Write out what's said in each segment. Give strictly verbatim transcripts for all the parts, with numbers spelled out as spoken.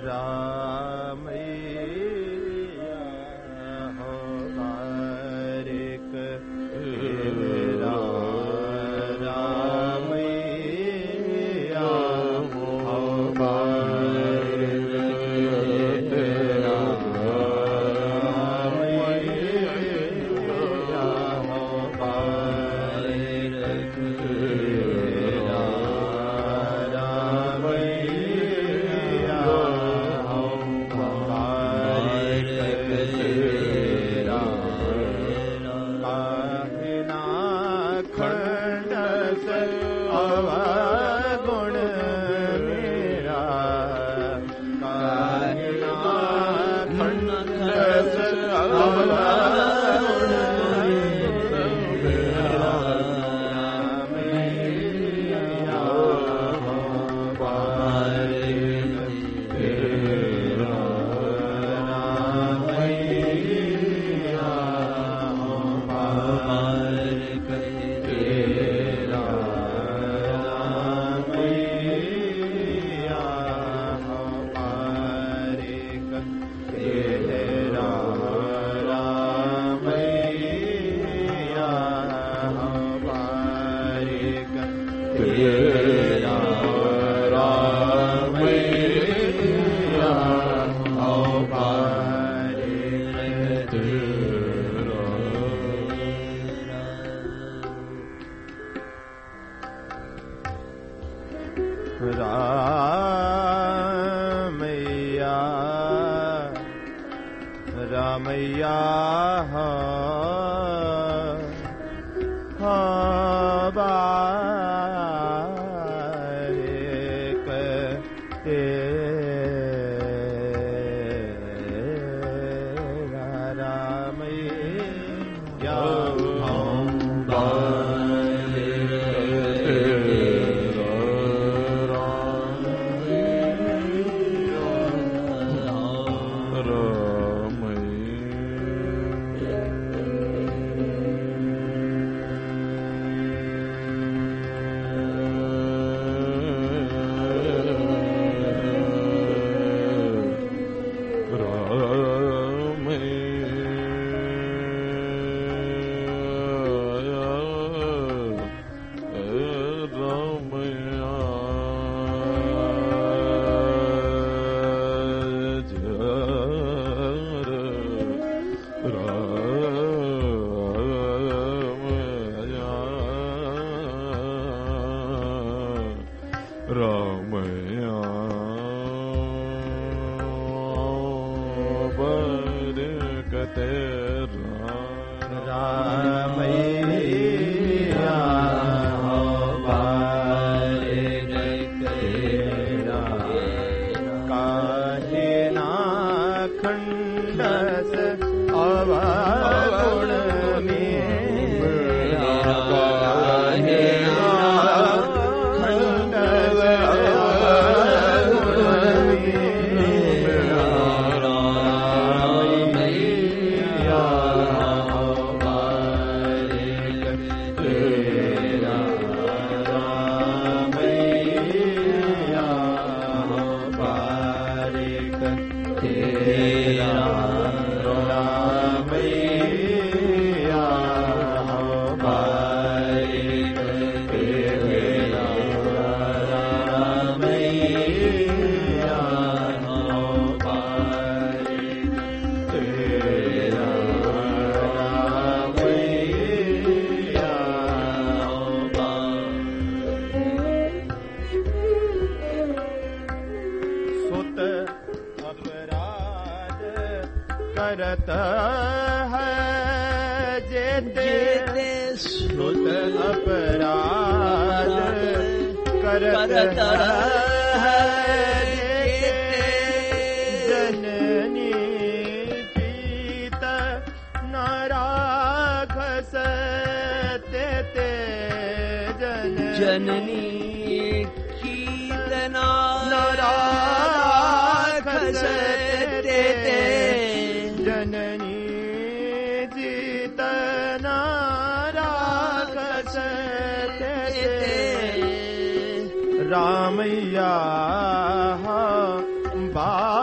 रामैया बा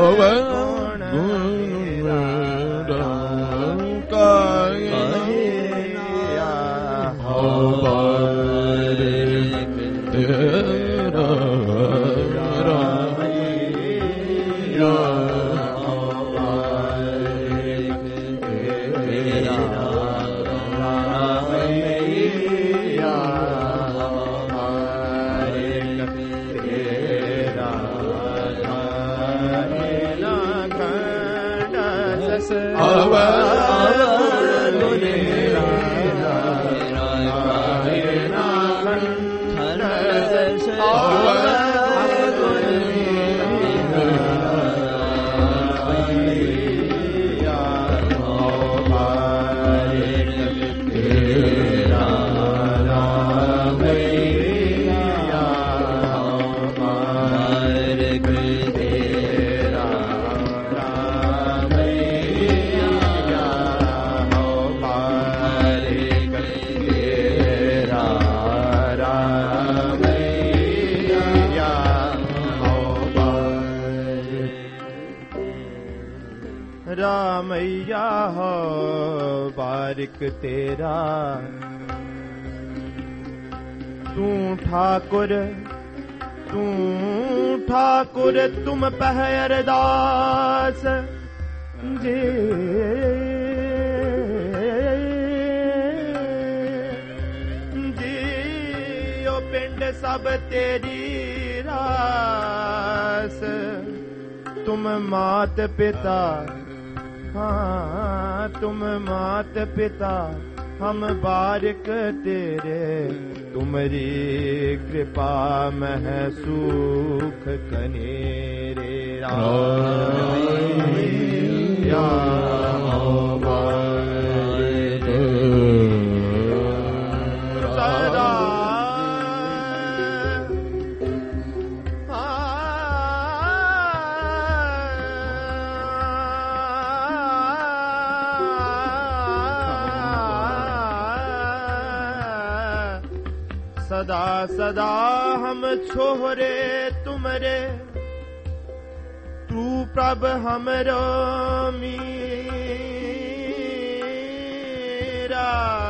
रामैया हो बारिक तेरा, तू ठाकुर तू ठाकुर तुम पहरदास जी, जियो पिंड सब तेरी रास, तुम मात पिता हाँ तुम मात पिता हम बारिक तेरे, तुम्हारी कृपा मह सुख कनेरे रामैया सदा सदा सदा हम छोहरे तुमरे, तू प्रभ हमरो मीरा,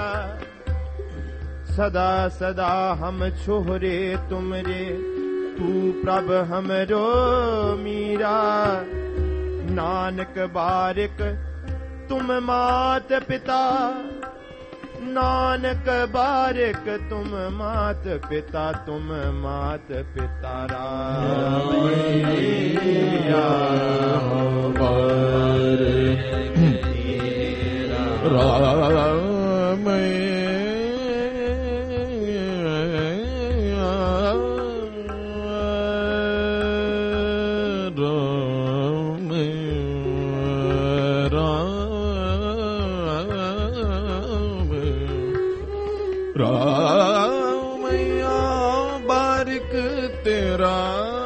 सदा सदा हम छोहरे तुमरे, तू प्रभ हमरो मीरा, नानक बारिक तुम मात पिता, नानक बारिक तुम मात पिता, तुम मात पिता रामैया बारिक रामैया बारिक तेरा,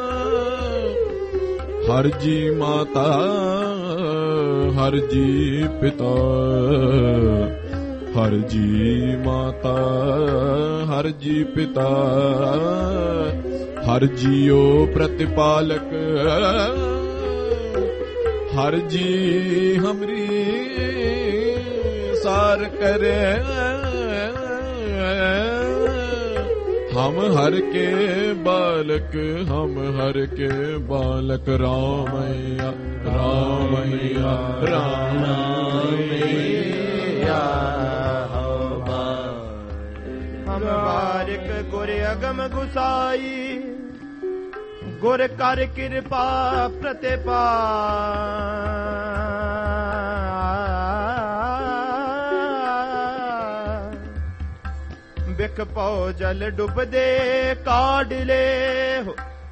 हर जी माता हर जी पिता, हर जी माता हर जी पिता, हर जियो प्रतिपालक, हर जी हमरी सार करे, हम हर के बालक हम हर के बालक, रामैया रामैया रामैया हम बारिक गुर अगम गुसाई, गुर कर कृपा प्रतिपा, बिख पौ जल डुब दे काढ़ ले हो,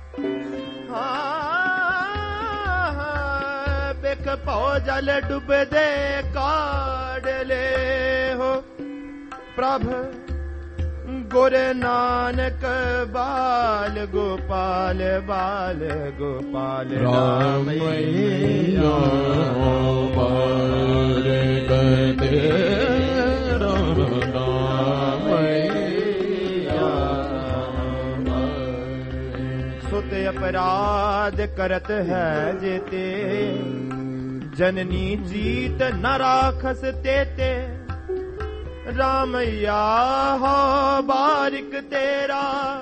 हाँ बिख पौ जल डुब दे काढ़ ले हो, प्रभ गुर नानक बाल गोपाल बाल गोपाल, रामैया बारिक तेरा, सुत अपराध करत है जेते, जननी जीत न राखस तेते। रामैया हो बारिक तेरा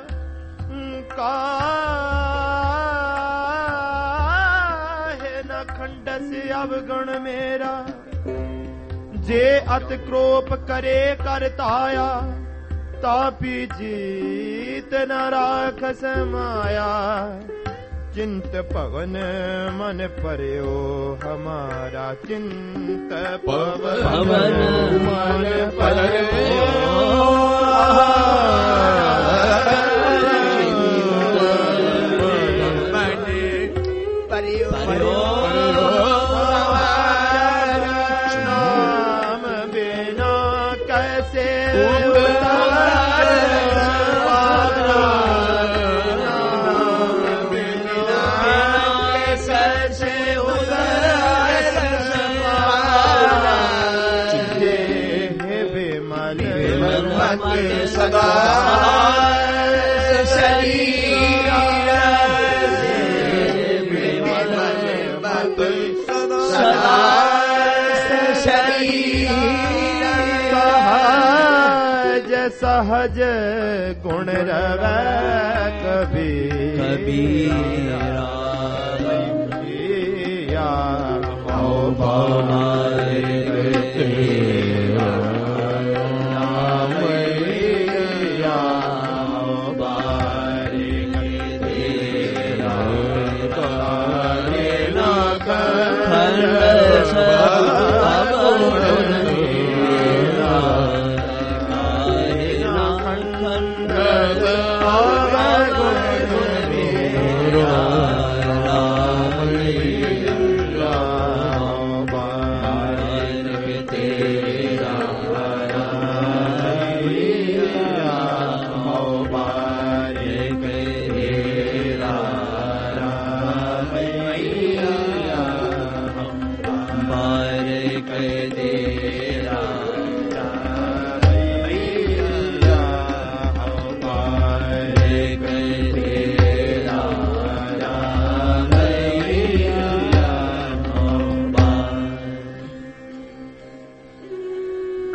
काहे न खंडस अवगुण मेरा। जे अत क्रोप करे करताया, तापी जीत न राखस माया। चिंत पवन मन पर्यो हमारा, चिंत पवन मन पर्यो नाम बिना कैसे सदा शरीर सदा शरीर सहज सहज गुण रवै कबीरा। कबीरा